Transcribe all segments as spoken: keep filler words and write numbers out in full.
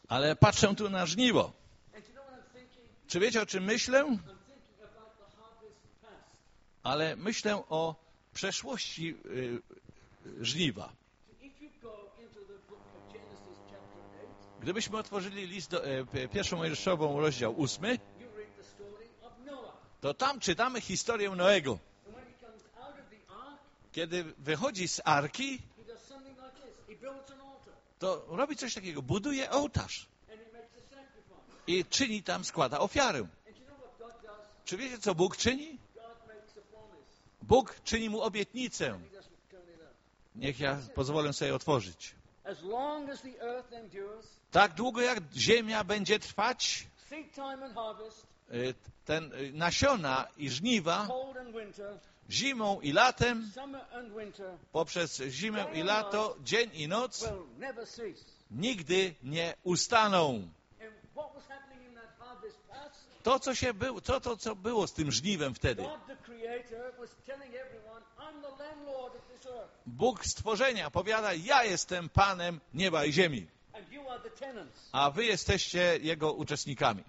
Ale patrzę tu na żniwo. Czy wiecie, o czym myślę? Ale myślę o przeszłości y, żniwa. Gdybyśmy otworzyli list do, e, pierwszą Mojżeszową, rozdział ósmy, to tam czytamy historię Noego. Kiedy wychodzi z arki, to robi coś takiego, buduje ołtarz i czyni tam, składa ofiarę. Czy wiecie, co Bóg czyni? Bóg czyni mu obietnicę. Niech ja pozwolę sobie otworzyć. Tak długo jak ziemia będzie trwać, ten nasiona i żniwa, zimą i latem, poprzez zimę i lato, dzień i noc, nigdy nie ustaną. To, co się było, to, to, co było z tym żniwem wtedy. Bóg stworzenia powiada, ja jestem Panem nieba i ziemi, a wy jesteście Jego uczestnikami.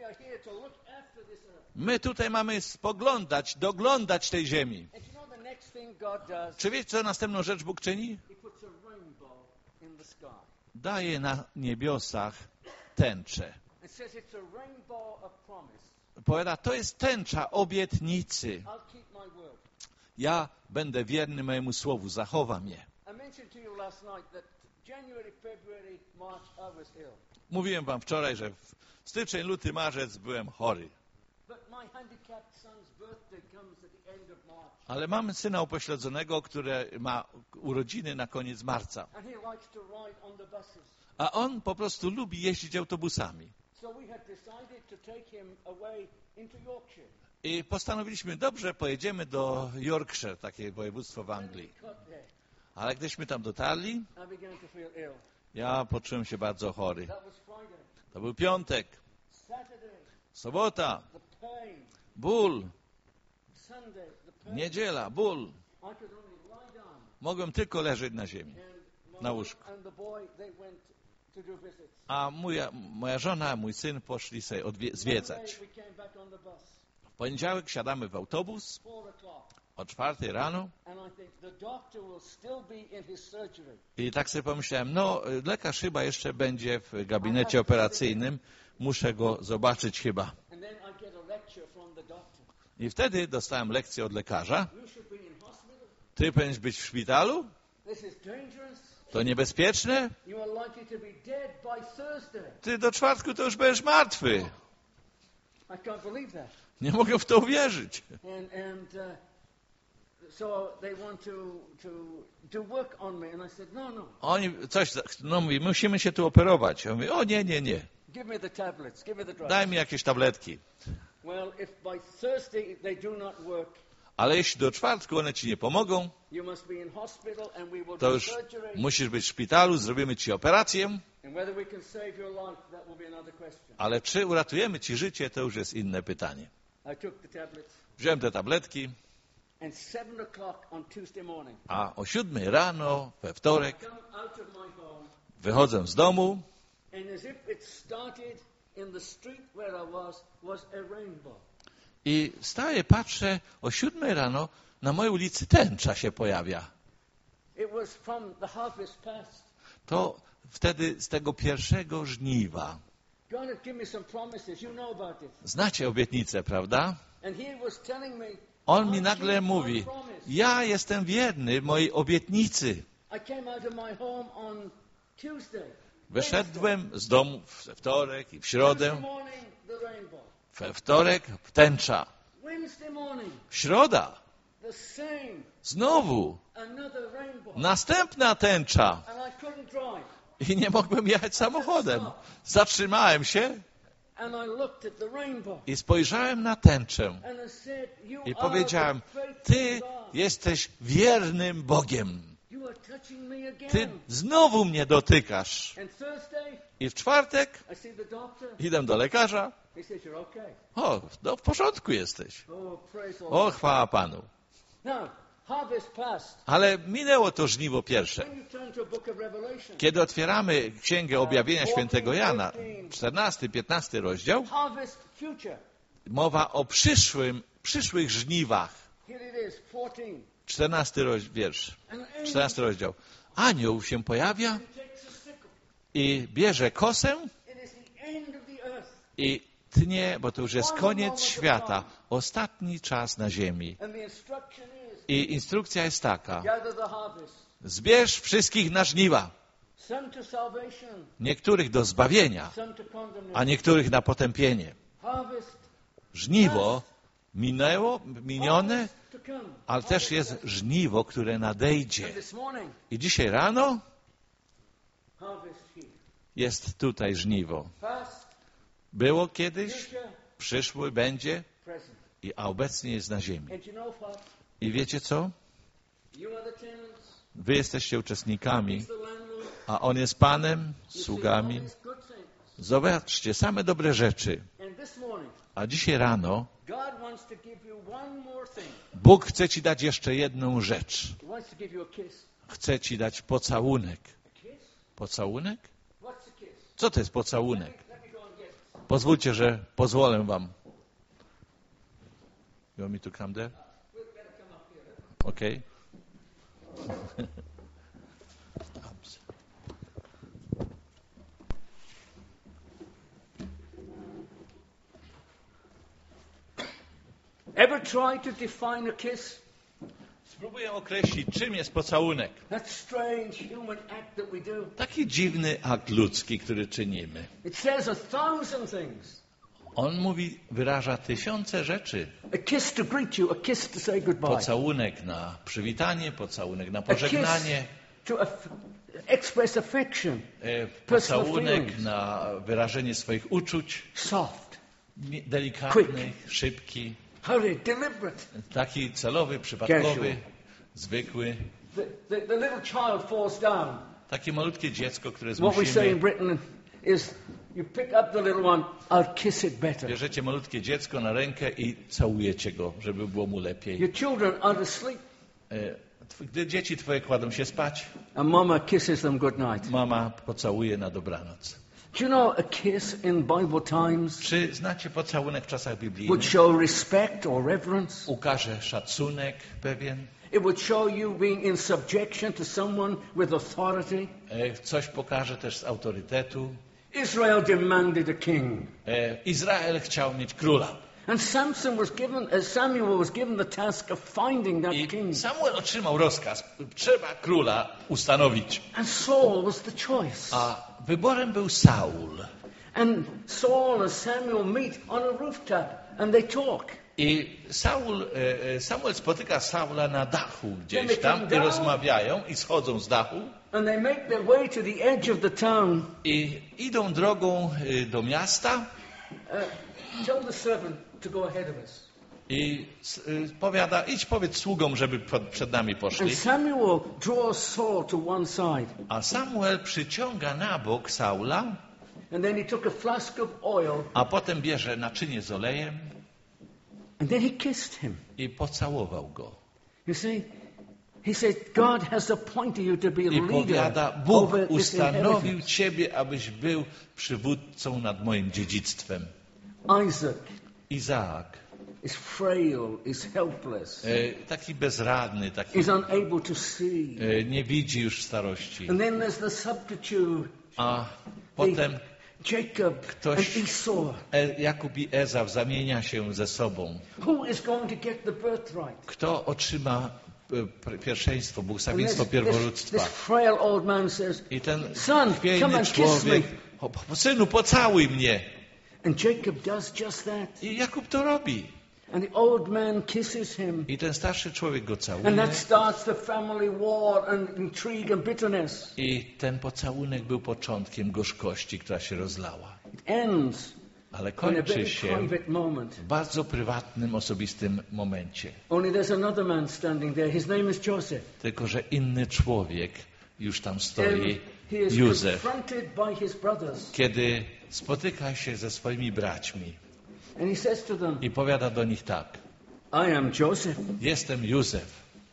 My tutaj mamy spoglądać, doglądać tej ziemi. Czy wiecie, co następną rzecz Bóg czyni? Daje na niebiosach tęczę. Powiada, to jest tęcza obietnicy. Ja będę wierny mojemu słowu, zachowam je. Mówiłem wam wczoraj, że w styczeń, luty, marzec byłem chory. Ale mamy syna upośledzonego, który ma urodziny na koniec marca. A on po prostu lubi jeździć autobusami. I postanowiliśmy, dobrze, pojedziemy do Yorkshire, takie województwo w Anglii. Ale gdyśmy tam dotarli, ja poczułem się bardzo chory. To był piątek, sobota, ból, niedziela, ból. Mogłem tylko leżeć na ziemi, na łóżku. A moja, moja żona, mój syn poszli sobie odwie- zwiedzać. W poniedziałek siadamy w autobus o czwartej rano i tak sobie pomyślałem, no lekarz chyba jeszcze będzie w gabinecie operacyjnym, muszę go zobaczyć chyba. I wtedy dostałem lekcję od lekarza. Ty powinieneś być w szpitalu? To niebezpieczne? Ty do czwartku to już będziesz martwy. Nie mogę w to uwierzyć. Oni coś, no mówi, musimy się tu operować. Ja mówię, o nie, nie, nie. Daj mi jakieś tabletki. Ale jeśli do czwartku one ci nie pomogą, to już musisz być w szpitalu, zrobimy ci operację. Ale czy uratujemy ci życie, to już jest inne pytanie. Wziąłem te tabletki, a o siódmej rano we wtorek wychodzę z domu i staję, patrzę, o siódmej rano na mojej ulicy tęcza się pojawia. To wtedy z tego pierwszego żniwa. Znacie obietnicę, prawda? On mi nagle mówi, ja jestem wierny mojej obietnicy. Wyszedłem z domu we wtorek i w środę. We wtorek tęcza. Środa. Znowu. Następna tęcza. I nie mogłem jechać samochodem. Zatrzymałem się i spojrzałem na tęczę. I powiedziałem, Ty jesteś wiernym Bogiem. Ty znowu mnie dotykasz. I w czwartek idę do lekarza. O, no w porządku jesteś. O, chwała Panu. Ale minęło to żniwo pierwsze. Kiedy otwieramy Księgę Objawienia Świętego Jana, czternasty, piętnasty rozdział, mowa o przyszłym, przyszłych żniwach. czternasty rozdział, wiersz, czternasty rozdział. Anioł się pojawia i bierze kosę i tnie, bo to już jest koniec świata, ostatni czas na ziemi. I instrukcja jest taka: zbierz wszystkich na żniwa. Niektórych do zbawienia, a niektórych na potępienie. Żniwo minęło, minione, ale też jest żniwo, które nadejdzie. I dzisiaj rano jest tutaj żniwo. Było kiedyś, przyszły, będzie, i a obecnie jest na ziemi. I wiecie co? Wy jesteście uczestnikami, a On jest Panem, sługami. Zobaczcie, same dobre rzeczy. A dzisiaj rano Bóg chce Ci dać jeszcze jedną rzecz. Chce Ci dać pocałunek. Pocałunek? Co to jest pocałunek? Pozwólcie, że pozwolę Wam. You want me to come there? Okay. Ever try to define a kiss? Spróbuję określić, czym jest pocałunek. That strange human act that we do. Taki dziwny akt ludzki, który czynimy. It says a thousand things. On mówi, wyraża tysiące rzeczy. A kiss to greet you, a kiss to say goodbye. Pocałunek na przywitanie, pocałunek na pożegnanie. To aff- express affection. E, pocałunek na wyrażenie swoich uczuć. Soft. Delikatny, Quick. szybki. Hurry, deliberate. Taki celowy, przypadkowy, Casual. zwykły. The, the, the little child falls down. Takie malutkie dziecko, które What we say in zmusimy. Britain is, you pick up the little one, I'll kiss it better. Bierzecie malutkie dziecko na rękę i całujecie go, żeby było mu lepiej. Your children are asleep, E, tw- Gdy dzieci twoje kładą się spać, and mama kisses them goodnight. mama pocałuje na dobranoc. Do you know a kiss in Bible times Czy znacie pocałunek w czasach would biblijnych? show respect or reverence? Ukaże szacunek pewien, It would show you being in subjection to someone with authority. e, coś pokaże też z autorytetu. Israel demanded a king. E, Izrael chciał mieć króla. And Samson was given, uh, Samuel was given the task of finding that I king. Samuel otrzymał rozkaz, trzeba króla ustanowić. And Saul was the choice. A wyborem był Saul. And Saul and Samuel meet on a rooftop and they talk. I Saul, e, Samuel spotyka Saula na dachu gdzieś tam i rozmawiają i schodzą z dachu And they make their way to the edge of the town. i idą drogą e, do miasta Uh, tell the servant to go ahead of us. i s- e, powiada, idź powiedz sługom, żeby pod, przed nami And poszli. Samuel draws Saul to one side. A Samuel przyciąga na bok Saula, And then he took a flask of oil a potem bierze naczynie z olejem and then he kissed him. i pocałował go. You see, he said, God has appointed you to be a I leader powiada, Bóg over this ustanowił inheritance. ciebie, abyś był przywódcą nad moim dziedzictwem. Isaac Izaak, is frail, is helpless, e, taki bezradny, taki is unable to see. e, nie widzi już w starości. And then there's the substitute, A potem Jacob Ktoś- and Esau. e, Jakub i Ezaw zamienia się ze sobą. Who is going to get the birthright? Kto otrzyma e, pr- pierwszeństwo, And błogosławieństwo this, this, pierworództwa? this frail old man says, I ten Son, come chwiejny and kiss człowiek, me. o, po- synu, pocałuj mnie. And Jacob does just that. I Jakub to robi. And the old man kisses him. I ten starszy człowiek go And całuje. that starts the family war and intrigue and bitterness. I ten pocałunek był początkiem gorzkości, która się rozlała. It ends Ale in a kończy very się private moment. w bardzo prywatnym, osobistym momencie. Only there's another man standing there. His name is Joseph. Tylko że inny człowiek już tam stoi, And he is Józef, confronted by his brothers. kiedy spotyka się ze swoimi braćmi And he says to them, i powiada do nich tak. I am Joseph. Jestem Józef.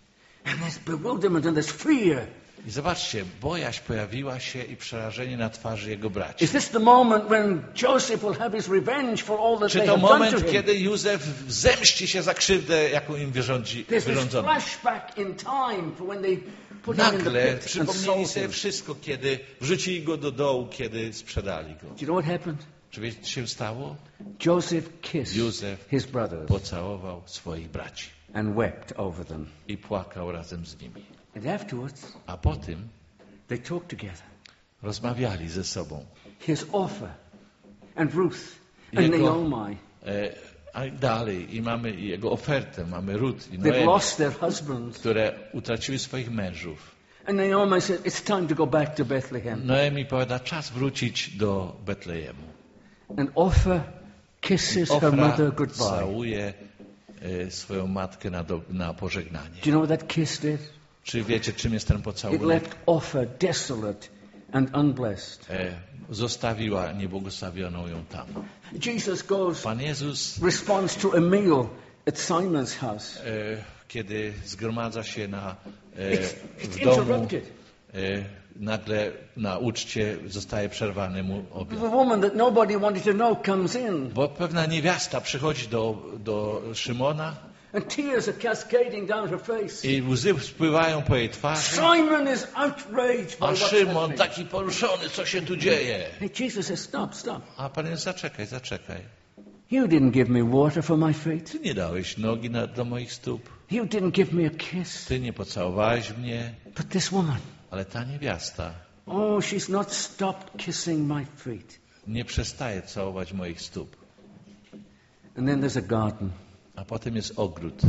And there's bewilderment and there's fear. I zobaczcie, bojaźń pojawiła się i przerażenie na twarzy jego braci. Is this the moment when Joseph will have his revenge for all that Czy they to have done to moment, him? kiedy Józef zemści się za krzywdę, jaką im wyrządzi, There's this wyrządzono? flashback in time for when they put him in the Nagle pit and przypomnieli sold sobie him. wszystko, kiedy wrzucili go do dołu, kiedy sprzedali go. Do you know what happened? Czy wiecie, co się stało? Joseph kissed Józef his brothers pocałował swoich braci and wept over them. i płakał razem z nimi. And afterwards, A po tym they talked together. rozmawiali ze sobą. His offer and Ruth and Jego, Naomi. e, a dalej i mamy jego ofertę, mamy Rut i They've Noemi, lost their husbands. które utraciły swoich mężów. And Naomi said, it's time to go back to Bethlehem. Noemi powiada, czas wrócić do Betlejemu. And offer kisses her Ofra mother goodbye. całuje e, swoją matkę na, do, na pożegnanie. Do you know what that kiss did? Czy wiecie, czym jest ten It pocałunek? left Offer desolate and unblessed. E, zostawiła niebłogosławioną ją tam. Jesus goes, Pan Jezus, responds to a meal at Simon's house. e, kiedy zgromadza się na, e, It's, w it's domu, interrupted. e, nagle na uczcie zostaje przerwany mu The obiad. woman that nobody wanted to know comes in, Bo pewna niewiasta przychodzi do, do Szymona and tears are cascading down her face. i łzy spływają po jej twarzy. Simon is outraged by A what's Szymon happening. taki poruszony, co się tu dzieje? Hey, Jesus says, stop, stop. A Pan Jezus, zaczekaj, zaczekaj. You didn't give me water for my feet. Ty nie dałeś nogi na, do moich stóp. You didn't give me a kiss. Ty nie pocałowałeś mnie. But this woman, Ale ta niewiasta oh, she's not stopped kissing my feet. nie przestaje całować moich stóp. And then there's a garden. A potem jest ogród.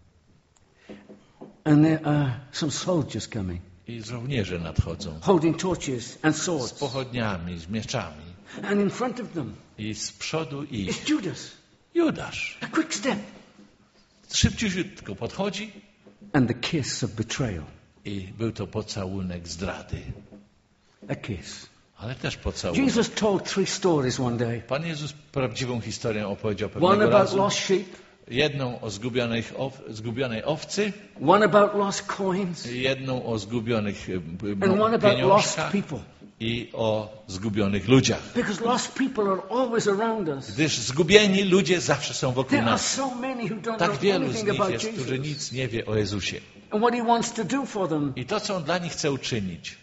And there are some soldiers coming, I żołnierze nadchodzą. holding torches and Z swords. pochodniami, z mieczami. And in front of them I z przodu ich is Judas. Judasz. A quick step. Szybciutko podchodzi And the kiss of betrayal. i był to pocałunek zdrady. A kiss. Ale też pocałunek. Jesus told three stories one day. Pan Jezus prawdziwą historię opowiedział One pewnego about razu. lost sheep, Jedną o zgubionej, ow, zgubionej owcy, one about lost coins, jedną o zgubionych e, and one about lost pieniążkach people. i o zgubionych ludziach. Because lost people are always around us. Gdyż zgubieni ludzie zawsze są wokół There are nas. so many who don't Tak know wielu z anything nich about jest, którzy Jesus. nic nie wie o Jezusie. And what he wants to do for them. I to, co On dla nich chce uczynić.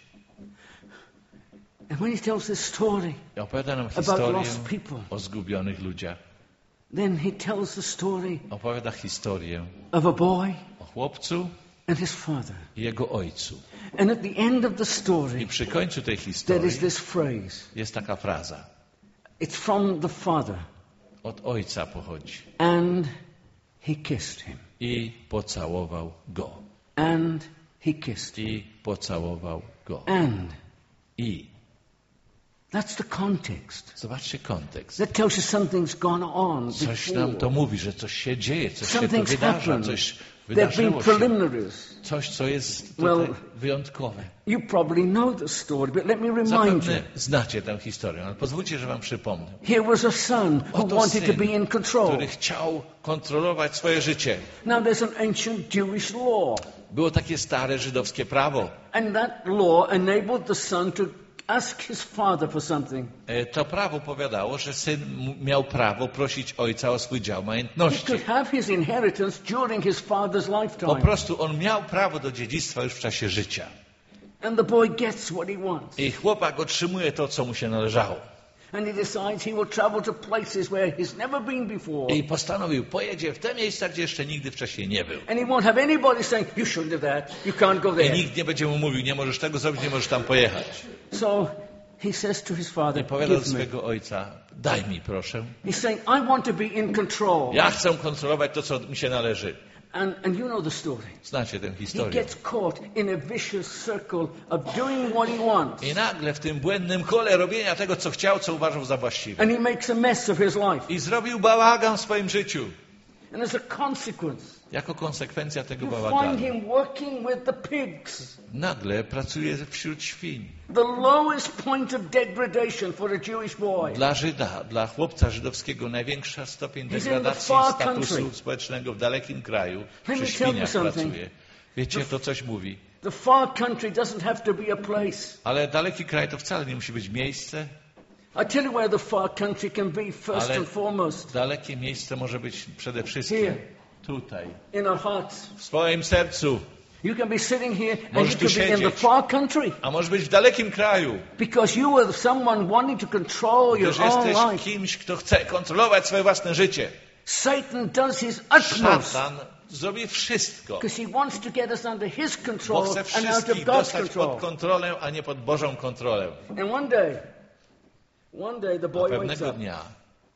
And when he tells this story, I opowiada nam About historię lost people. o zgubionych ludziach. then he tells the story Opowiada historię of a boy o chłopcu and his father. i jego ojcu. And at the end of the I story, przy końcu tej there historii is this phrase. jest taka fraza. It's from the father. Od ojca pochodzi. And he kissed him. I pocałował go. And he kissed him. I pocałował go. And I. that's the context. Zobaczcie kontekst. That tells you something's gone on Coś nam to before. mówi, że coś się dzieje, coś się tu Something's wydarza, happened. coś There have been wydarzyło się. preliminaries. Coś, co jest tutaj Well, wyjątkowe. You probably know the story, but let me remind you. Zapewne znacie tę historię, ale pozwólcie, że wam przypomnę. Here was a son who Oto wanted to syn, be in control. który chciał kontrolować swoje życie. Now there's an ancient Jewish law, Było takie stare żydowskie prawo. and that law enabled the son to ask his father for something. E, To prawo powiadało, że syn m- miał prawo prosić ojca o swój dział He majątności. could have his inheritance during his father's Po lifetime. prostu on miał prawo do dziedzictwa już w czasie życia. And the boy gets what he wants. I chłopak otrzymuje to, co mu się należało. And he decides he will travel to places where he's never been before. I postanowił, pojedzie w te miejsca, gdzie jeszcze nigdy wcześniej nie był. And he won't have anybody saying, you shouldn't have that, you can't go I there. nikt nie będzie mu mówił, nie możesz tego zrobić, nie możesz tam pojechać. So he says to his father, I powiada do give me. swojego ojca, daj mi proszę. He's saying, I want to be in control. Ja chcę kontrolować to, co mi się należy. And, and you know the story. Znacie tę He historię. gets caught in a vicious circle of doing what he wants. I nagle w tym błędnym kole robienia tego, co chciał, co uważał za właściwe. And he makes a mess of his life. I zrobił bałagan w swoim życiu. And as a consequence, Jako konsekwencja tego you find bałaganu. him working with the pigs. Nagle pracuje wśród świń. The lowest point of degradation for a Jewish boy. Dla Żyda, dla chłopca żydowskiego największa stopień He's in the degradacji far statusu country. społecznego w dalekim kraju. Let me Przy tell you świniach something. pracuje. Wiecie, to coś mówi. The far country doesn't have to be a place. Ale daleki kraj to wcale nie musi być miejsce. I tell you where the far country can be first Ale and foremost. dalekie miejsce może być przede wszystkim Here. tutaj, In our hearts. w swoim sercu. You can be sitting here and Możesz you tu can be in the siedzieć. far country. A może być w dalekim kraju. Because you are someone wanting to control your Gdyż own jesteś life. kimś, kto chce kontrolować swoje własne życie. Satan does his utmost. Szatan zrobi wszystko, Because he wants to get us under his bo control chce and out of wszystkich God's dostać pod control. kontrolę, a nie pod Bożą kontrolę. And one day, one day the A boy wakes pewnego up dnia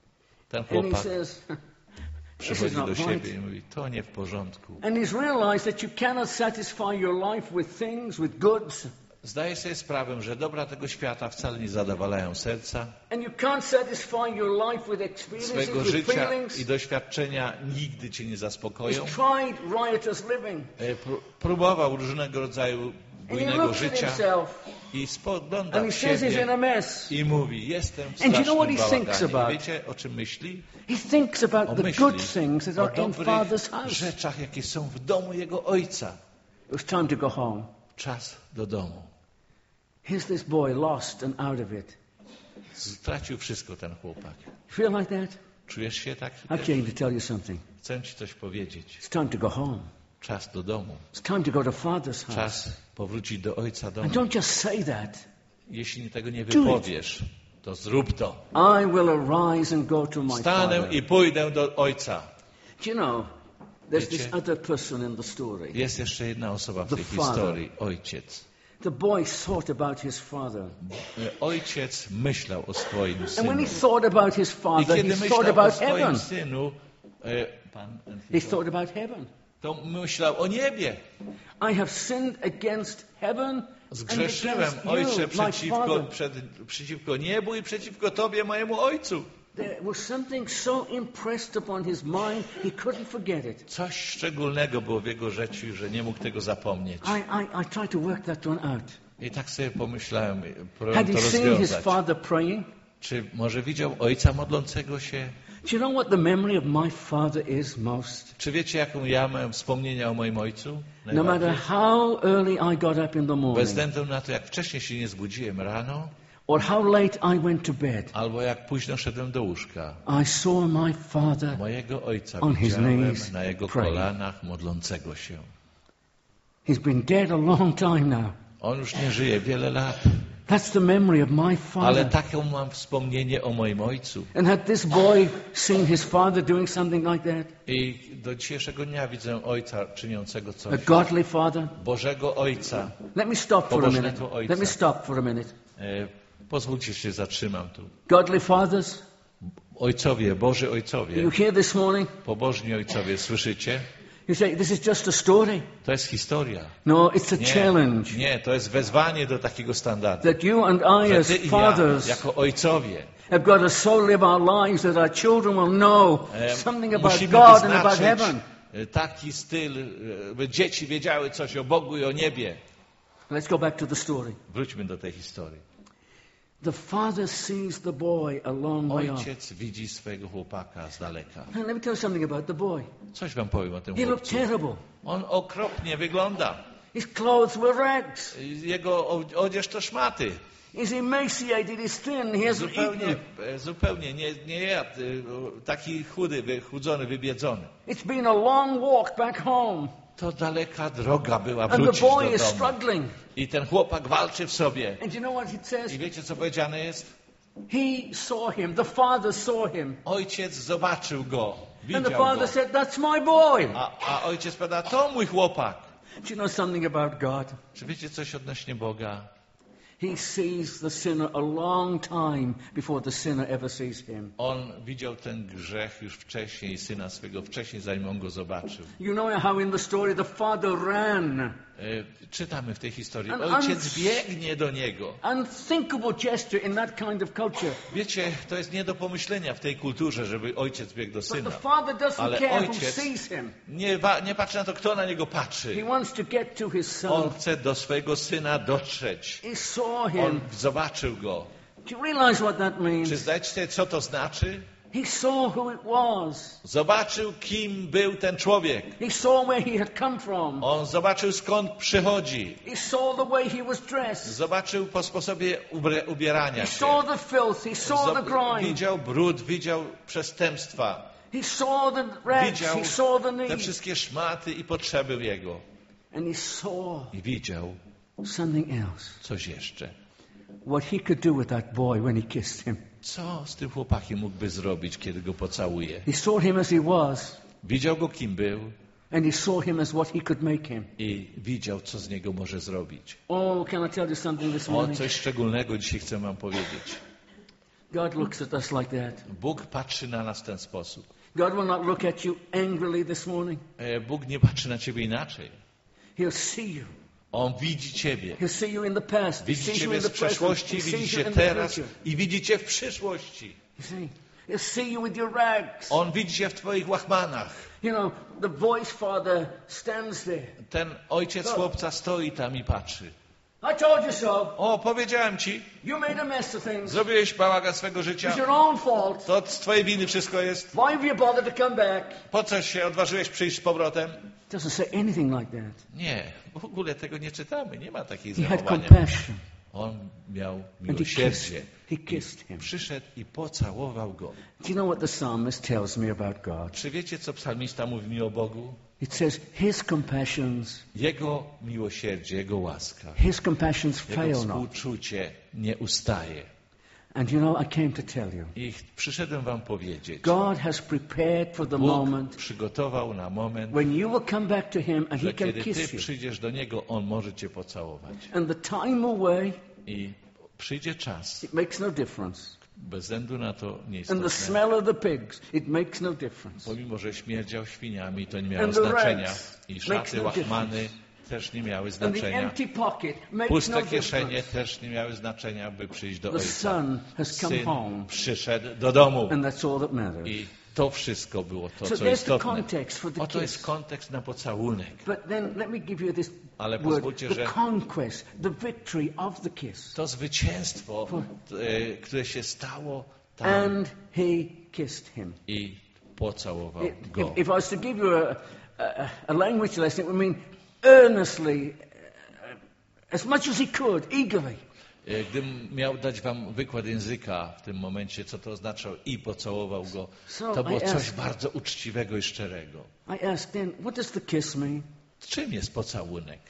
ten and he chłopak says, this is przychodzi not do right. siebie i mówi, to nie w porządku. And he's realized that you cannot satisfy your life with things, with goods. Zdaję sobie sprawę, że dobra tego świata wcale nie zadowalają serca. And you can't satisfy your life with experiences, Swego with życia feelings. i doświadczenia nigdy cię nie zaspokoją. He's tried riotous living. E, pró- Próbował różnego rodzaju And he bujnego looks at życia himself i spogląda and he w says he's in siebie a mess. i mówi, jestem w And you know what strasznym he thinks bałaganie. about? Wiecie, o czym myśli? He thinks about O the myśli, good things that o are in dobrych Father's house. rzeczach, jakie są w domu jego ojca. It was time to go home. Czas do domu. Here's this boy lost and out of it. Stracił wszystko ten chłopak. Feel like that? Czujesz się tak? I came to tell you something. Chcę ci coś powiedzieć. It's time to go home. Czas do domu. It's time to go to Father's house. Czas powrócić do ojca domu. And don't just say that. Jeśli tego nie Do it. wypowiesz, to zrób to. I will arise and go to my Wstanę Father. i pójdę do ojca. Do you know, there's this Wiecie? other person in the story. Jest jeszcze jedna osoba w The tej father. historii. Ojciec. The boy thought about his father. E, Ojciec myślał o swoim And synu. when he thought about his I father, he kiedy thought myślał o about swoim heaven. synu, e, pan, He thought about heaven. to myślał o niebie. I have sinned against heaven and Zgrzeszyłem, against you, Ojcze, my przeciwko, father. przed, przeciwko niebu i przeciwko Tobie, mojemu Ojcu. There was something so impressed upon his mind, he couldn't forget it. Coś szczególnego było w jego życiu, że nie mógł tego zapomnieć. I, I, I tried to work that one out. I tak sobie pomyślałem, Had próbowałem he to seen his rozwiązać. father praying? Czy może widział Ojca modlącego się? Do you know what the memory of my father is most? Czy wiecie, jaką ja mam wspomnienia o moim Ojcu? No matter how early I got up in the Bez morning, względu na to, jak wcześnie się nie zbudziłem rano, or how late I went to bed, albo jak późno szedłem do łóżka, I saw my father. mojego Ojca On his widziałem knees na Jego praying. kolanach modlącego się. He's been dead a long time now. On już nie żyje wiele lat, That's the memory of my ale father. taką mam wspomnienie o moim Ojcu. And had this boy seen his father doing something like that? I do dzisiejszego dnia widzę Ojca czyniącego A coś. godly father? Bożego Ojca. Let me stop for a minute. Pobożnego ojca. Let me stop for a minute. E, pozwólcie, że się zatrzymam tu. Godly fathers, Ojcowie, Boży are Ojcowie, you here this morning? pobożni Ojcowie, słyszycie? You say, this is just a story. To jest historia. No, it's a Nie, challenge nie, to jest wezwanie do takiego standardu. that you and I Że as ty i ja, fathers jako ojcowie, have got to so live our lives that our children will know e, something about musimy God and about wyznaczyć heaven. e, taki styl, e, by dzieci wiedziały coś o Bogu i o niebie. Let's go back to the story. Wróćmy do tej historii. The father sees the boy a long way off. Ojciec widzi swojego chłopaka z daleka. Now, let me tell you something about the boy. Coś wam powiem o tym He looked chłopcu. terrible. On okropnie wygląda. His clothes were rags. Jego o- odzież to szmaty. He's emaciated, he's thin, he hasn't Zupełnie, eaten. e, zupełnie nie, nie jadł. e, Taki chudy, wychudzony, wybiedzony. It's been a long walk back home. To daleka droga była And the wrócić boy do is domu. struggling. I ten chłopak walczy w sobie. And you know what it says? I wiecie, co powiedziane jest? He saw him, the father saw him. Ojciec zobaczył go, And the widział father go. said, that's my boy. A, a ojciec powiada, to mój chłopak. Do you know something about God? Czy wiecie coś odnośnie Boga? He sees the sinner a long time before the sinner ever sees him. On widział ten grzech już wcześniej, syna swego wcześniej, zanim on go zobaczył. You know how in the story the father ran. E, czytamy w tej historii. An Ojciec un- biegnie do niego. Unthinkable gesture in that kind of culture. Wiecie, to jest nie do pomyślenia w tej kulturze, żeby ojciec biegł do But the syna. father doesn't Ale care who ojciec sees him. nie, wa- nie patrzy na to, kto na niego He patrzy. wants to get to his On son. chce do swojego syna dotrzeć. He saw On him. zobaczył go. Do you realize what that Czy means? zdajecie sobie, co to znaczy? He saw who it was. Zobaczył, kim był ten człowiek. He saw where he had come from. On zobaczył, skąd przychodzi. He saw the way he was dressed. Zobaczył po sposobie ubierania He się. saw the filth. He saw the grime. Widział brud, widział przestępstwa. He saw the rags. Widział He saw the te need. wszystkie szmaty i potrzeby jego. And he saw I widział something else. coś jeszcze. What he could do with that boy when he kissed him. Co z tym chłopakiem mógłby zrobić, kiedy go pocałuje? He saw him as he was. Widział go, kim był. And he saw him as what he could make him. I widział, co z niego może zrobić. Oh, can I tell you something this O, morning? coś szczególnego dzisiaj chcę wam powiedzieć. God looks at us like that. Bóg patrzy na nas w ten sposób. God will not look at you angrily this morning. E, Bóg nie patrzy na ciebie inaczej. He'll see you. On widzi ciebie. He'll see you in the past. He Widzi sees you ciebie in z the present. przeszłości, He widzi sees cię you in the teraz future. i widzi cię w przyszłości. You see, he'll see you with your rags. On widzi cię w twoich łachmanach. You know, the boy's father stands there. Ten ojciec chłopca stoi tam i patrzy. I told you so. O, powiedziałem ci, You made a mess of things. zrobiłeś bałagan swego życia. It's your own fault. To z twojej winy wszystko jest. Why have you bothered to come back? Po co się odważyłeś przyjść z powrotem? Doesn't say anything like that. Nie, w ogóle tego nie czytamy. Nie ma takiej He had zachowania. compassion. On miał And he miłosierdzie. kissed, he kissed him. Przyszedł i pocałował go. Do you know what the psalmist tells me about God? Czy wiecie, co psalmista mówi mi o Bogu? It says his compassions, Jego miłosierdzie, Jego łaska, his compassions Jego fail not. współczucie nie ustaje. And you know, I came to tell you, I przyszedłem wam powiedzieć, God has prepared for the Bóg moment przygotował na moment, when you will come back to him and że he can kiedy ty kiss you. przyjdziesz do Niego, On może cię pocałować. And the time away, I przyjdzie czas, it makes no difference. bez względu na to And the nieistotne, smell of the pigs, it makes no difference. pomimo że śmierdział świniami, to nie miało And the znaczenia. rags I makes szaty, no łachmany difference. też nie miały And the znaczenia. empty pocket makes Puste no kieszenie difference. też nie miały znaczenia, by przyjść do The Ojca. son has come Syn home, przyszedł do domu. and that's all that matters. I to wszystko było to, So co there's the istotne. context for the Oto jest kiss. kontekst na pocałunek. But then let me give you this Ale word, pozwólcie, the że conquest, the victory of the kiss. to zwycięstwo, e, które się stało tam And he kissed him. i pocałował If, go. if I was to give you a, a, a language lesson, it would mean earnestly, uh, as much as he could, eagerly. E, Gdybym miał dać wam wykład języka w tym momencie, co to oznacza i pocałował go, So to było I coś asked- bardzo uczciwego i szczerego. I asked then, what does the kiss mean? Czym jest pocałunek?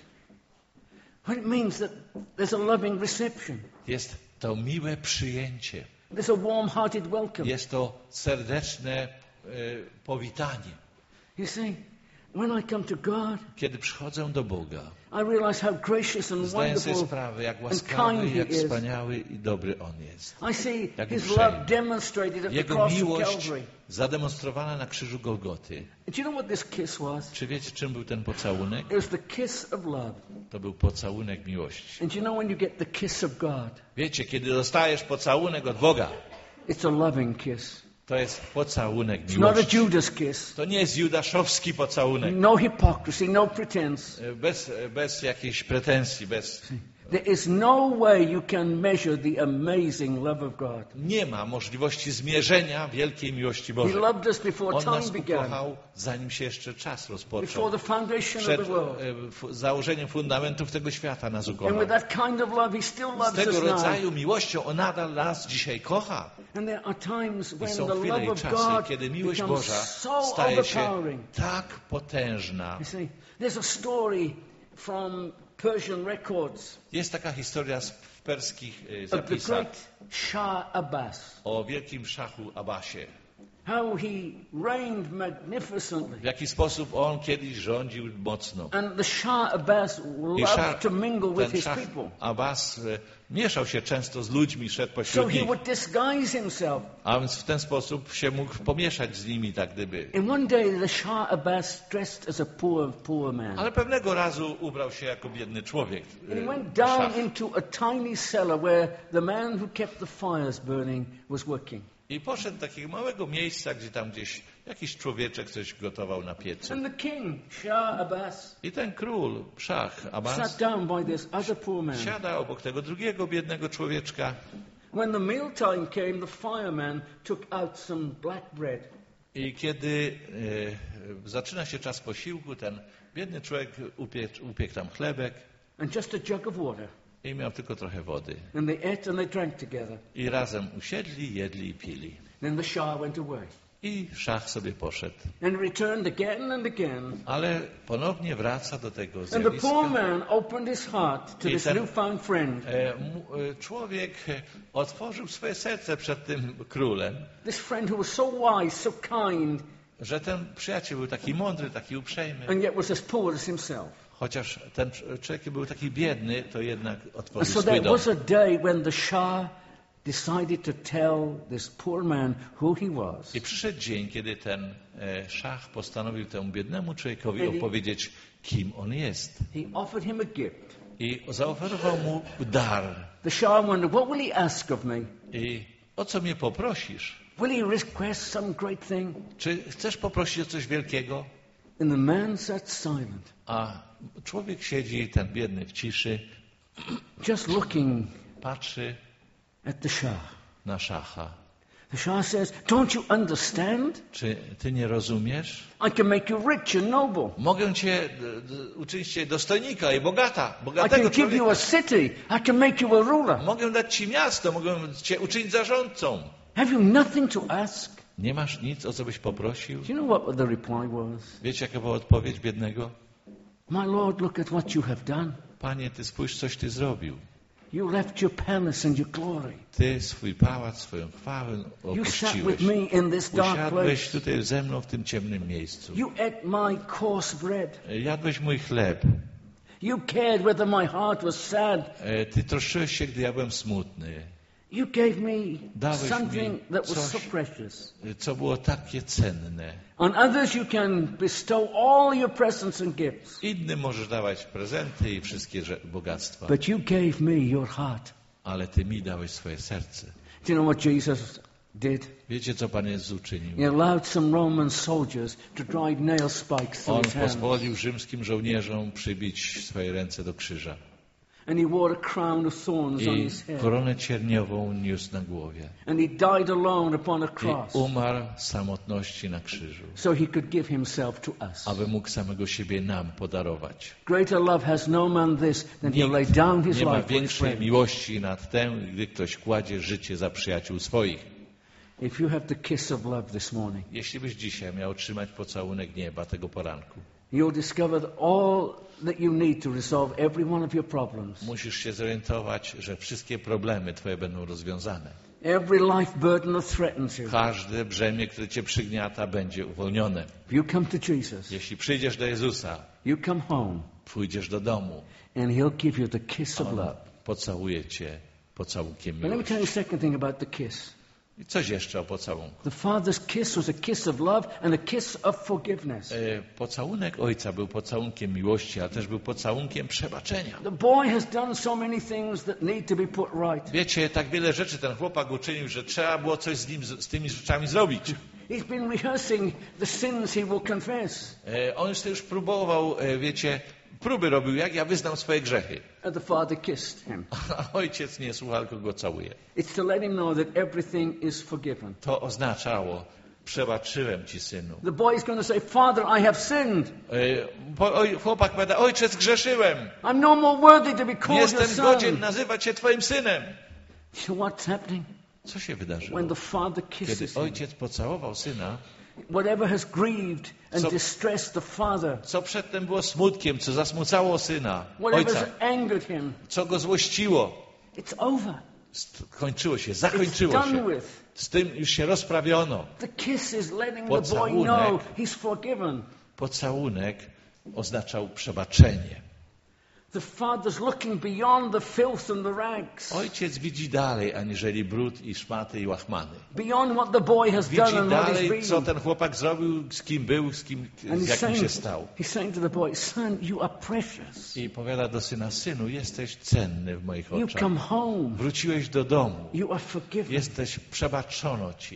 Well, it means that there's a loving reception. Jest to miłe przyjęcie. There's a warm-hearted welcome. Jest to serdeczne e, powitanie. You see, when I come to God, Kiedy przychodzę do Boga, I realize how gracious and zdaję sobie wonderful. sprawę, jak and łaskawy, kind jak he is. wspaniały i dobry On jest. I see Jak his uprzejmy. love demonstrated at the Jego cross of miłość Calvary. zademonstrowana na krzyżu Golgoty. Do you know what this kiss was? Czy wiecie, czym był ten pocałunek? It was the kiss of love. To był pocałunek miłości. And you know when you get the kiss of God, Wiecie, kiedy dostajesz pocałunek od Boga, it's a loving kiss. to jest pocałunek It's not a miłości. Judas kiss. To nie jest judaszowski pocałunek. No hypocrisy, no pretense. Bez, bez jakiejś pretensji, bez... There is no way you can measure the amazing love of God. Nie ma możliwości zmierzenia wielkiej miłości He Bożej. loved us before On nas time began, ukochał, zanim się jeszcze czas rozpoczął. before the foundation Przed of the world. e, f- założeniem fundamentów tego świata nas And ukochał. with that kind of love, He still Z loves tego us now. rodzaju miłością On nadal nas dzisiaj kocha. And there are times I when są the chwile love i of czasy, God kiedy miłość becomes Boża so staje się overpowering. tak potężna. You see, there's a story from Persian records Jest taka historia z w perskich e, of the zapisach great Shah Abbas. o wielkim szachu Abbasie. How he reigned magnificently. W jaki sposób on kiedyś rządził mocno. And the Shah Abbas I loved szach, to mingle with ten his szach people. Abbas e, mieszał się często z ludźmi, szedł So pośród he nich, would disguise himself. a więc w ten sposób się mógł pomieszać z nimi, tak gdyby. And one day the Shah Abbas dressed as a poor, poor man. Ale pewnego razu ubrał się jako biedny człowiek. And he e, went down szach. into a tiny cellar where the man who kept the fires burning was working. I poszedł do takiego małego miejsca, gdzie tam gdzieś jakiś człowieczek coś gotował na piecu. And the king, Shah Abbas, I ten król, szach sat Abbas, down by this other poor man. siada obok tego drugiego biednego człowieczka When the mealtime came, the fireman took out some black bread. I kiedy e, zaczyna się czas posiłku, ten biedny człowiek upiekł, upiekł tam chlebek And just a jug of water. i miał tylko trochę wody. And they ate and they drank together. I razem usiedli, jedli i pili. Then the Shah went away. I szach sobie poszedł. And returned again and again. Ale ponownie wraca do tego And the poor zjawiska. man opened his heart to I this ten- newfound friend. E, mu- e, Człowiek e, otworzył swoje serce przed tym królem, This friend who was so wise, so kind, że ten przyjaciel był taki mądry, taki uprzejmy. and yet was as poor as himself. Chociaż ten człowiek był taki biedny, to jednak And otworzył so swój there dom. was a day when the Shah decided to tell this poor man who he was. I przyszedł dzień, kiedy ten e, szach postanowił temu biednemu człowiekowi Really? opowiedzieć, kim on jest. He offered him a gift. I zaoferował mu dar. The Shah wondered, what will he ask of me? I o co mnie poprosisz? Will he request some great thing? Czy chcesz poprosić o coś wielkiego? And the man sat silent, A człowiek siedzi, ten biedny w ciszy, just looking patrzy at the Shah. na szacha. The Shah says, don't you understand? Czy ty nie rozumiesz? I can make you rich and noble. Mogę cię d- d- uczynić cię dostojnika i bogata, I bogatego can give you człowieka. a city. I can make you a ruler. Mogę dać ci miasto, mogę cię uczynić zarządcą. Have you nothing to ask? Nie masz nic, o co byś poprosił? Do you know what the reply was? Wiecie, jaka była odpowiedź biednego? My Lord, look at what you have done. Panie, ty spójrz, coś ty zrobił. You left your palace and your glory. Ty swój pałac, swoją chwałę You sat opuściłeś. with me in this dark Usiadłeś place. tutaj ze mną w tym ciemnym miejscu. You ate my coarse bread. Jadłeś mój chleb. You cared whether my heart was sad. E, Ty troszczyłeś się, gdy ja byłem smutny. You gave me Dałeś mi something that was so coś. precious. Co było takie cenne. On others you can bestow all your presents and gifts. Innym możesz dawać prezenty i wszystkie rze- bogactwa. But you gave me your heart. Ale Ty mi dałeś swoje serce. Do you know what Jesus did? Wiecie, co Pan Jezus uczynił? He allowed some Roman soldiers to drive nail spikes through On his hands. pozwolił rzymskim żołnierzom przybić swoje ręce do krzyża. And he wore a crown of thorns on I his head. koronę cierniową niósł na głowie. And he died alone upon a I cross. umarł w samotności na krzyżu, So he could give himself to us. aby mógł samego siebie nam podarować. Greater love has no man this than to lay down his Nie ma life for his większej friends. miłości nad tę, gdy ktoś kładzie życie za przyjaciół swoich. If you have the kiss of love this morning, Jeśli byś dzisiaj miał otrzymać pocałunek nieba tego poranku, you'll discover that all that you need to resolve every one of your problems, musisz się zorientować, że wszystkie problemy twoje będą rozwiązane. every life burden that threatens you. Każde brzemię, które cię przygniata, będzie uwolnione. If you come to Jesus, Jeśli przyjdziesz do Jezusa, you come home, pójdziesz do domu, and he'll give you the kiss of On love. pocałuje cię pocałunkiem But let me tell you miłości. a second thing about the kiss. I coś jeszcze o pocałunku. The Father's kiss was a kiss of love and a kiss of forgiveness. E, Pocałunek Ojca był pocałunkiem miłości, ale też był pocałunkiem przebaczenia. The boy has done so many things that need to be put right. Wiecie, tak wiele rzeczy ten chłopak uczynił, że trzeba było coś z nim, z tymi rzeczami zrobić. He's been rehearsing the sins he will confess. E, On już, już próbował, e, wiecie, próby robił, jak ja wyznam swoje grzechy. And the Father kissed him. A ojciec nie słucha, tylko go całuje. It's to let him know that everything is forgiven. To oznaczało, przebaczyłem ci, synu. The boy is going to say, Father, I have sinned. E, bo- oj, Chłopak powiada, ojciec, grzeszyłem. I'm no more worthy to be Nie called your jestem godzien son. nazywać się twoim synem. You know what's happening? Co się wydarzyło? When the Father Kiedy kisses him, ojciec pocałował syna, whatever has grieved and So- distressed the Father, co przedtem było smutkiem, co zasmucało syna, whatever ojca, has angered him, co go złościło, it's over. skończyło się, It's zakończyło done się. with. Z tym już się rozprawiono. The kiss is letting the boy Pocałunek. know he's forgiven. Pocałunek oznaczał przebaczenie. The Father's looking beyond the filth and the rags, Ojciec widzi dalej, aniżeli brud i szmaty i łachmany. beyond what the boy has Widzi done and what he's dalej, co been. ten chłopak zrobił, z kim był, z kim, And z he's jakim saying, się stał. he's saying to the boy, son, you are precious. I powiada do syna, synu, jesteś cenny w moich You oczach. come home. Wróciłeś do domu. You are forgiven. Jesteś, przebaczono ci.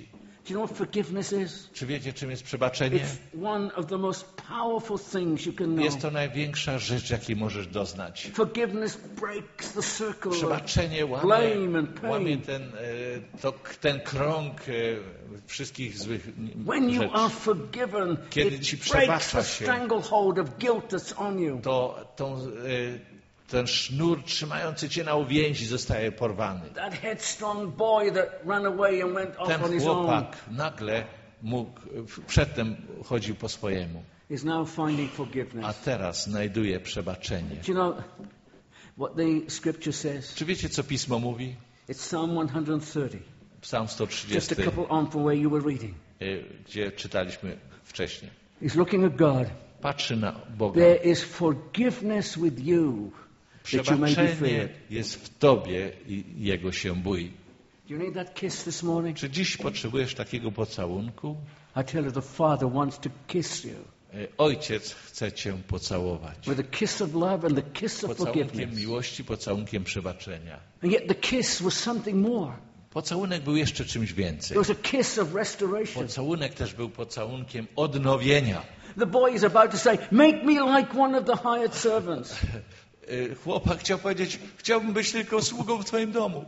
Do you know what forgiveness is? Czy wiecie, czym jest przebaczenie? It's one of the most powerful things you can know. Jest to największa rzecz, jakiej możesz doznać. Forgiveness breaks the circle of Przebaczenie łamie, blame and pain. łamie ten, e, to, ten krąg e, wszystkich złych When you rzeczy. are forgiven, Kiedy it ci breaks przebacza the się, stranglehold of guilt that's on you. to tą, e, ten sznur trzymający cię na uwięzi zostaje porwany. That headstrong boy that ran away and went off Ten on his own chłopak nagle mógł, przedtem chodził po swojemu, is now finding a forgiveness. teraz znajduje przebaczenie. Do you know what the scripture says? Czy wiecie, co Pismo mówi? It's Psalm one thirty. Psalm sto Just trzydziesty, a couple on from where you were reading. e, gdzie czytaliśmy wcześniej. He's looking at God. Patrzy na Boga. There is forgiveness with you that you may be Przebaczenie feared. jest w Tobie i Jego się bój. Do you need that kiss this morning? Czy dziś potrzebujesz takiego pocałunku? I tell you, the Father wants to kiss you E, Ojciec chce Cię pocałować. with a kiss of love and the kiss of Pocałunkiem forgiveness. miłości, pocałunkiem przebaczenia. And yet the kiss was something more. Pocałunek był jeszcze czymś It więcej. was a kiss of restoration. Pocałunek też był pocałunkiem odnowienia. The boy is about to say, make me like one of the hired servants. E, Chłopak chciał powiedzieć, chciałbym być tylko sługą w Twoim domu.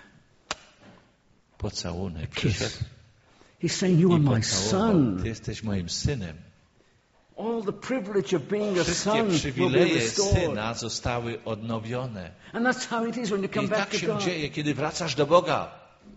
Pocałunek przyszedł Kiss. He's saying, you i are my pocałował. son. Ty jesteś moim synem. All the privilege of being a Wszystkie son will be przywileje restored. syna zostały odnowione. And that's how it is when you come I back tak to się God. dzieje, kiedy wracasz do Boga.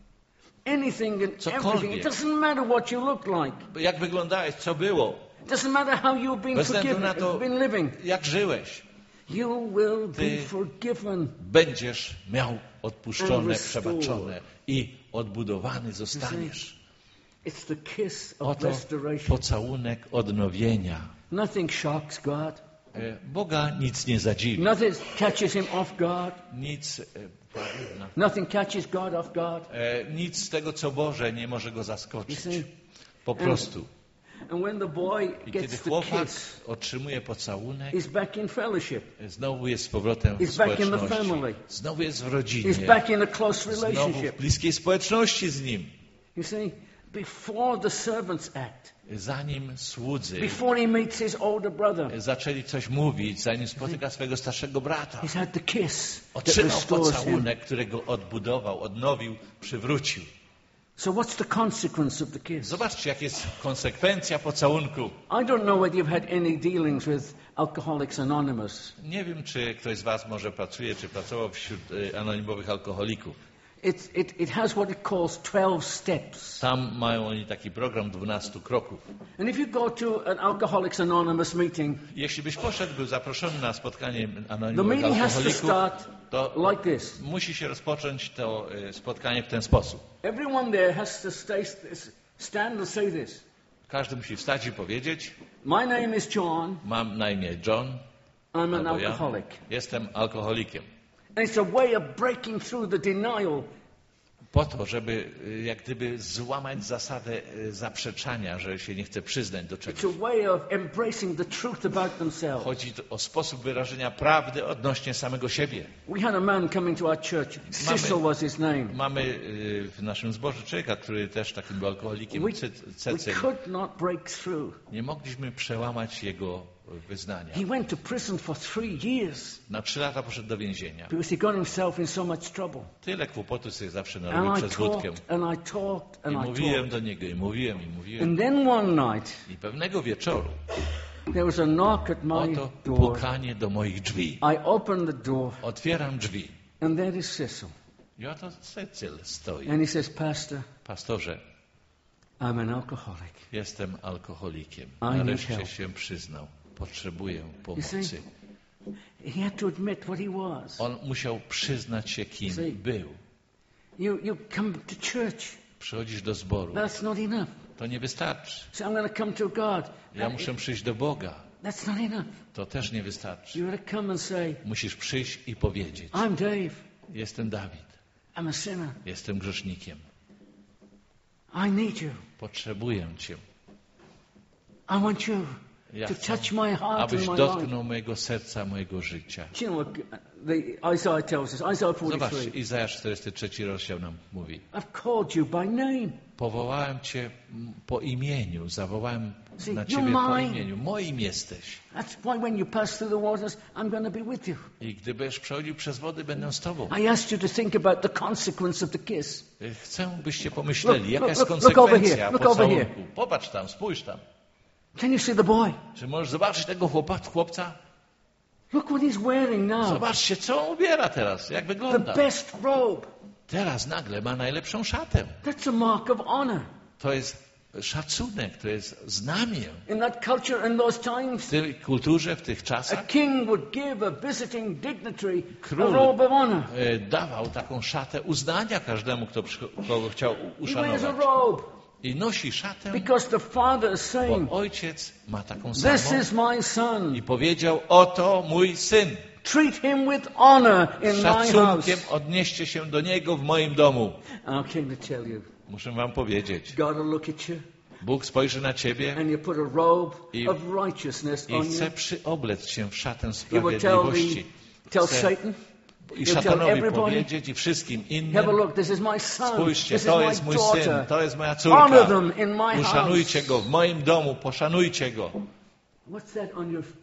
Anything and Cokolwiek. everything. It doesn't matter what you look like. Jak wyglądałeś, co było, It doesn't matter how you've been bez względu forgiven, na to, been living. jak żyłeś. You will be Ty forgiven. Będziesz miał odpuszczone, And restored. przebaczone i odbudowany zostaniesz. It's the kiss of Oto restoration. pocałunek odnowienia. Nothing shocks God. E, Boga nic nie zadziwi. Nothing catches him off guard. Nic, e, prawda, Nothing catches God off guard. e, nic z tego, co Boże, nie może go You zaskoczyć. see? Po prostu. And when the boy I kiedy gets the chłopak kiss, otrzymuje pocałunek, he's back in fellowship. znowu jest z powrotem w He's back in the społeczności. family. Znowu jest w rodzinie. He's back in a close Znowu w relationship. bliskiej społeczności z nim. You see, before the servants act, Zanim słudzy before he meets his older brother, zaczęli coś mówić, zanim spotyka swego starszego brata, he's had the kiss that otrzymał restores him. pocałunek, który go odbudował, odnowił, przywrócił. So what's the consequence of the kiss? Zobaczcie, jak jest konsekwencja pocałunku. I don't know whether you've had any dealings with Alcoholics Anonymous. Nie wiem, czy ktoś z was może pracuje, czy pracował wśród y, anonimowych alkoholików. It, it, it has what it calls twelve steps. Tam mają oni taki program dwunastu kroków. And if you go to an Alcoholics Anonymous meeting, Jeśli byś poszedł, był zaproszony na spotkanie the anonimowych meeting has to alkoholików, start to like this. musi się rozpocząć to y, spotkanie w ten sposób. Everyone there has to stay, stand and say this. Każdy musi wstać i powiedzieć: My name is John. mam na imię John, I'm an albo ja alcoholic. jestem alkoholikiem. And it's a way of breaking through the denial. Po to, żeby y, jak gdyby złamać zasadę y, zaprzeczania, że się nie chce przyznać do It's czegoś. a way of embracing the truth about themselves. Chodzi tu o sposób wyrażenia prawdy odnośnie samego siebie. We had a man coming to our church. Cecil was his name. Mamy y, w naszym zborze człowieka, który też takim był alkoholikiem, We, Cy- we Cecyl. could not break through. Nie mogliśmy przełamać jego wyznania. He went to prison for three years Na trzy lata poszedł do więzienia. because he got himself in so much trouble. Tyle kłopotu sobie zawsze narobił And I przez wódkę. talked and I talked I and I mówiłem talked. do niego, i mówiłem, i mówiłem. And then one night, I pewnego wieczoru there was a knock at my oto door. pukanie do moich drzwi. I opened the door, Otwieram drzwi. and there is Cecil. I oto Cecyl stoi. And he says, Pastor, Pastorze, I'm an alcoholic. jestem alkoholikiem. I need Nareszcie help. się przyznał. Potrzebuję You pomocy. see, he had to admit what he was. On musiał przyznać się, kim See. był. You, you come to church. Przychodzisz do zboru. That's not enough. To nie wystarczy. So I'm going to come to God. Ja muszę przyjść do Boga. That's not enough. To też nie wystarczy. You got to come and say, Musisz przyjść i powiedzieć: I'm Dave. jestem Dawid. I'm a sinner. Jestem grzesznikiem. I need you. Potrzebuję Cię. I want you. Ja to chcę, touch my heart and abyś my dotknął life. mojego serca, mojego życia. Do you know what the Isaiah tells us? Isaiah Zobacz, forty-three. Izajasz czterdziesty trzeci rozdział nam mówi. I've called you by name. Powołałem Cię po imieniu, zawołałem See, na you're Ciebie po mine. imieniu. Moim jesteś. That's why when you pass through the waters, I'm going to be with you. I gdy będziesz przechodził przez wody, będę z Tobą. I asked you to think about the consequence of the kiss. Chcę, byście pomyśleli, Look, jaka jest look, look over konsekwencja here, look over pocałunku. Popatrz tam, spójrz tam. Can you see the boy? Czy możesz zobaczyć tego chłopa, chłopca? Look what he's wearing now. Zobaczcie, co on ubiera teraz, jak The wygląda. best robe. Teraz nagle ma najlepszą szatę. That's a mark of honor. To jest szacunek, to jest znamię. In that culture, in those W times, tej kulturze, w tych a czasach king would give a visiting dignitary a Król robe of honor. e, dawał taką szatę uznania każdemu, kto przy- kogo chciał He wears a uszanować. robe I nosi szatę, because the father is saying, bo ojciec ma taką this samą is my son. i powiedział, oto mój syn. Treat him with honor in my house. Szacunkiem odnieście się do niego w moim domu. I came to tell you, Muszę wam powiedzieć, God will look at you Bóg spojrzy na ciebie and you put a robe I- of righteousness i on chce you. przyoblec się w szatę He will tell, the, sprawiedliwości. tell Chce Satan, i he'll tell szatanowi everybody, powiedzieć i wszystkim have a innym, look, this is my son, spójrzcie, this to is jest my mój syn, daughter. to jest moja Honor córka. them in my Uszanujcie house. go w moim domu, poszanujcie go. What's that on your...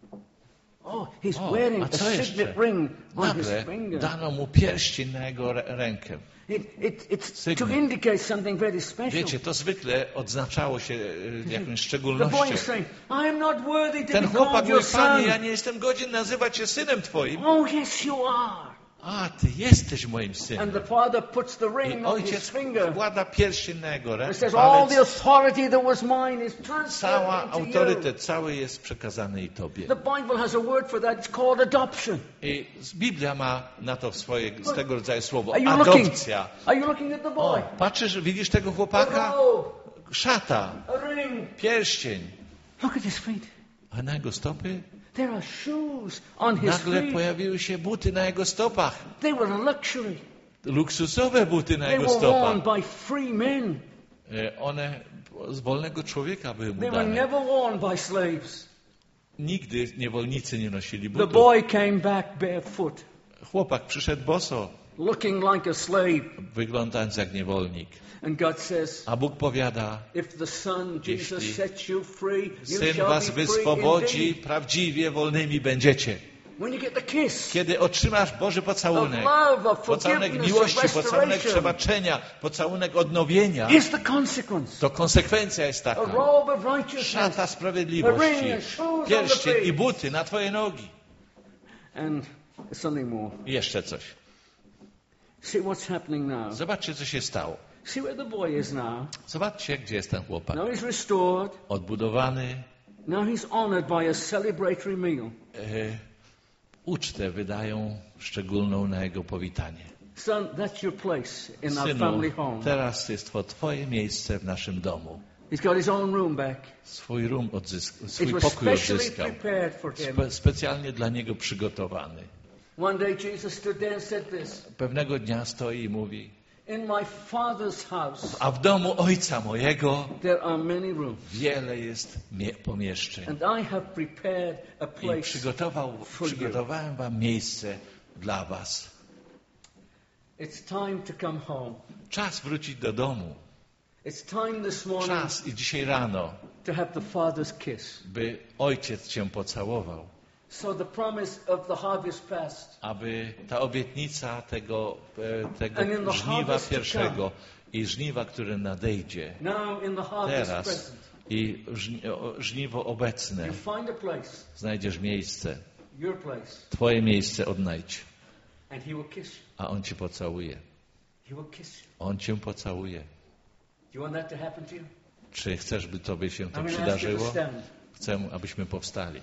Oh, he's O, wearing a a co signet jeszcze? ring on his Nagle finger. dano mu pierścień na jego rę- rękę. It, it, it's to Sygnet. indicate something very special. Wiecie, to zwykle odznaczało się e, jakąś The boy szczególnością. is saying, I am not worthy to Ten be chłopak called mówi, your Panie, son. ja nie jestem godzien nazywać się synem Twoim. Oh, yes, you are. A, Ty jesteś moim And synem. the father puts the I ring on his ojciec finger. wkłada pierścień na jego It rękę. says, all the Palec. authority that was mine is Cała transferred into you. autorytet cały jest przekazany i Tobie. The Bible has a word for that. It's called adoption. I Biblia ma na to swoje, z tego rodzaju słowo. Are you looking? Adopcja. Are you looking at the O, boy? patrzysz, widzisz tego A chłopaka? robe, Szata, a ring. pierścień. Look at his feet. A na jego stopy? There are shoes on his Nagle feet. pojawiły się buty na jego stopach. They were a luxury. Luksusowe buty na They jego were worn stopach. by free men. E, One z wolnego człowieka były mu They were dane. never worn by slaves. Nigdy niewolnicy nie nosili The butów. boy came back barefoot, Chłopak przyszedł boso, looking like a slave. wyglądając jak niewolnik. And God says, A Bóg powiada, if the Son, Jesus, Jeśli sets you free, you Syn shall was be free wyswobodzi, indeed. prawdziwie wolnymi będziecie. When you get the kiss Kiedy otrzymasz Boży of pocałunek, love, of pocałunek forgiveness, miłości, of pocałunek restoration, przebaczenia, pocałunek odnowienia, here's the consequence. to konsekwencja jest A taka. robe of righteousness. Szata A sprawiedliwości, ring, shoes on the pierścień feet. i buty na twoje nogi. And something more. I jeszcze coś. See what's happening now. Zobaczcie, co się stało. See where the boy is now. Zobaczcie, gdzie jest ten chłopak. Now he's restored. Odbudowany, Now he's honored by a celebratory meal. e, ucztę wydają szczególną na jego powitanie. Son, that's your place in our Synu, family home. teraz jest to twoje miejsce w naszym domu. He's got his own room back. Swój rum odzyskał, It swój was pokój specially odzyskał. prepared for him. Spe, specjalnie dla niego przygotowany. One day Jesus stood there and said this, Pewnego dnia stoi i mówi, in my Father's house a w domu ojca mojego there are many rooms, wiele jest mie- pomieszczeń. and I have prepared a I place. przygotował, for you. przygotowałem wam miejsce dla was. It's time to come home. Czas wrócić do domu. It's time this morning Czas i dzisiaj rano, to have the Father's kiss. by ojciec cię pocałował. So the promise of the harvest past Aby ta obietnica tego, e, tego And in the żniwa harvest to pierwszego i żniwa, które nadejdzie now in the harvest teraz present, i żni- o- żniwo obecne, you find a place, znajdziesz miejsce. your place, Twoje miejsce odnajdź, and He will kiss you. a On cię pocałuje. He will kiss you. On cię pocałuje. Do you want that to happen to you? Czy chcesz, by Tobie się to I'm going to ask you to przydarzyło? stand. Chcę, abyśmy powstali.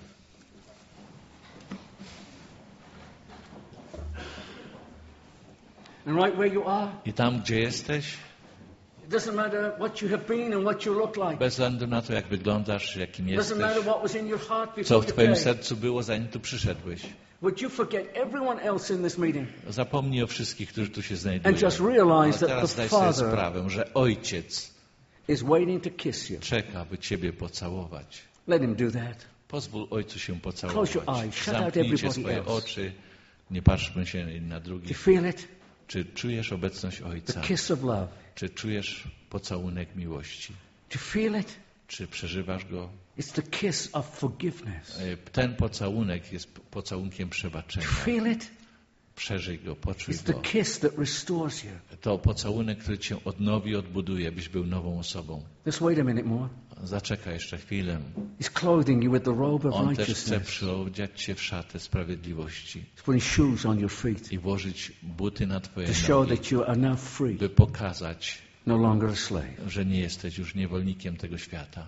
And right where you are, I tam, gdzie jesteś, it doesn't matter what you have been and what you look like. bez względu na to, jak wyglądasz, jakim It doesn't jesteś, matter what was in your heart co before w you Twoim came. sercu było, zanim tu przyszedłeś. Would you forget everyone else in this meeting Zapomnij o wszystkich, którzy tu się znajdują. and just realize A that teraz the zdaj sobie Father sprawę, że Ojciec is waiting to kiss you? czeka, by Ciebie pocałować. Let him do that. Pozwól Ojcu się Close pocałować. your eyes. Shut out Zamknijcie everybody swoje else. oczy, nie patrzmy się na Do you drugich. feel it? Czy czujesz obecność The Ojca? kiss of love. Czy czujesz pocałunek miłości? Do you feel it? Czy przeżywasz go? It's the kiss of forgiveness. E, Ten pocałunek jest pocałunkiem Do przebaczenia. you feel it? Przeżyj go, poczuj It's the go. kiss that restores you. To pocałunek, który cię odnowi, odbuduje, byś był nową osobą. Just wait a minute more. Zaczekaj jeszcze chwilę. He's clothing you with the robe of On też chce righteousness. przyodziać cię w szatę sprawiedliwości He's putting shoes on your feet i włożyć buty na twoje to show nogi, that you are now free, by pokazać, no longer a slave. że nie jesteś już niewolnikiem tego świata.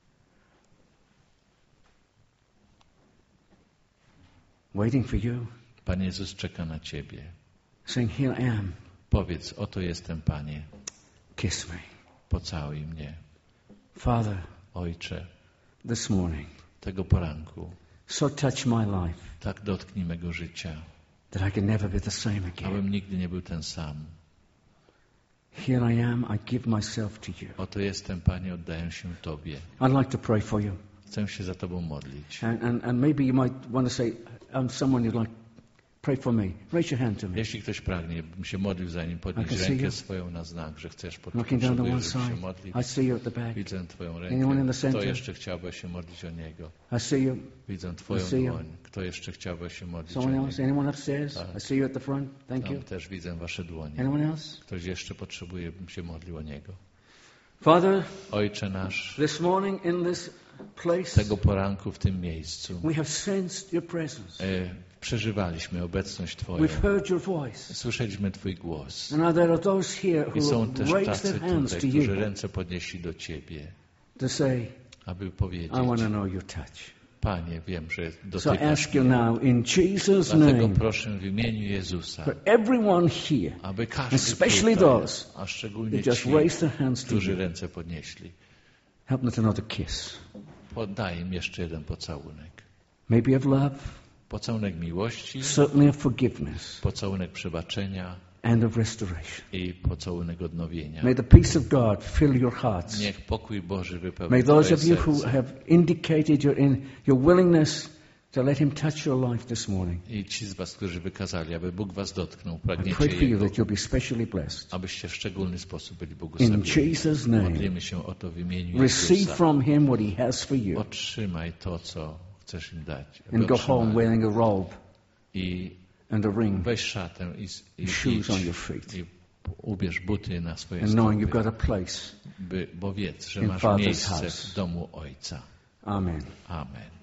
Waiting for you, Pan Jezus czeka na ciebie. saying, here I am. Powiedz, oto jestem, Panie. Kiss me. Pocałuj mnie. Father, Ojcze, this morning, tego poranku so touch my life tak dotknij mego życia, that I can never be the same again. abym nigdy nie był ten sam. Here I am, I give myself to you. Oto jestem, Panie, oddaję się Tobie. I'd like to pray for you. Chcę się za Tobą modlić. And, and, and maybe you might want to say, I'm someone you'd like, pray for me. Raise your hand to me. Jeśli ktoś pragnie, bym się modlił za nim, I podnieść can see rękę you. swoją na znak, że chcesz Looking down to one potrzebujesz, żeby się side. modlić. I see you at the back. Widzę Twoją Anyone in rękę. the center? Kto jeszcze chciałby się modlić o niego? I see you. Widzę Twoją I see you. dłoń. Kto jeszcze chciałby się modlić o Someone niego? else? Anyone upstairs? Tak. I see you at the front. Thank you. Tam też widzę Wasze dłonie. Anyone else? Ktoś jeszcze potrzebuje, bym się modlił o niego. Father, Ojcze nasz, this morning in this place, tego poranku w tym miejscu we have sensed your presence. e, przeżywaliśmy obecność Twoją. We've heard your voice. Słyszeliśmy Twój głos. And now there are those here I who są have też raised tacy their hands tutaj, to którzy you ręce podnieśli do Ciebie, to say, aby powiedzieć, I want to know your touch. Panie, wiem, że So I dotykasz ask you mnie. now in Jesus' Dlatego name proszę w imieniu Jezusa, for everyone here, aby każdy especially tutaj, those a szczególnie who just ci, raised their hands to którzy you, ręce podnieśli, help them to know the kiss. podaj im jeszcze jeden pocałunek. Maybe of love, Pocałunek miłości, certainly of forgiveness, pocałunek przebaczenia and of restoration. i pocałunek odnowienia. May the peace of God fill your hearts. Niech pokój Boży wypełni May those Twoje of you who serce. have indicated your, in, your willingness to let Him touch your life this morning, I ci z Was, którzy wykazali, aby Bóg Was dotknął, I pragniecie pray for you Jego, that you'll be specially blessed. abyście w szczególny sposób byli In błogosławieni. Jesus' name, Modlimy się o to w imieniu receive Jezusa. from Him what He has for you, Otrzymaj to, co chcesz im dać. aby and go home otrzymali. wearing a robe I and a ring, weź szatę i, i, shoes idź, on your feet, i ubierz buty na swoje and knowing you've got stopy, a place. by, bo wiedz, że in masz Father's miejsce house. w domu Ojca. Amen. Amen.